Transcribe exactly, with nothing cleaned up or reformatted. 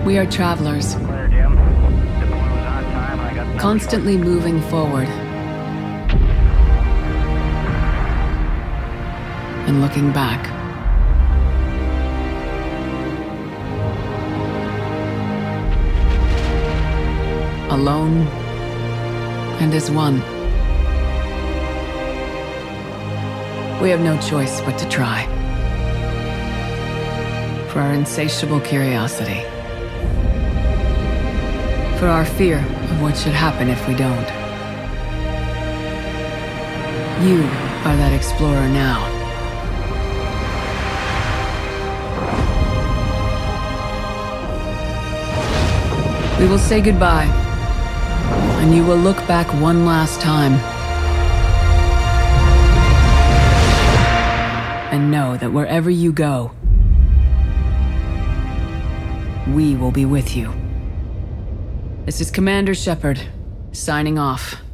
We are travelers, constantly moving forward and looking back. Alone and as one. We have no choice but to try. For our insatiable curiosity. For our fear of what should happen if we don't. You are that explorer now. We will say goodbye, and you will look back one last time and know that wherever you go, we will be with you. This is Commander Shepard, signing off.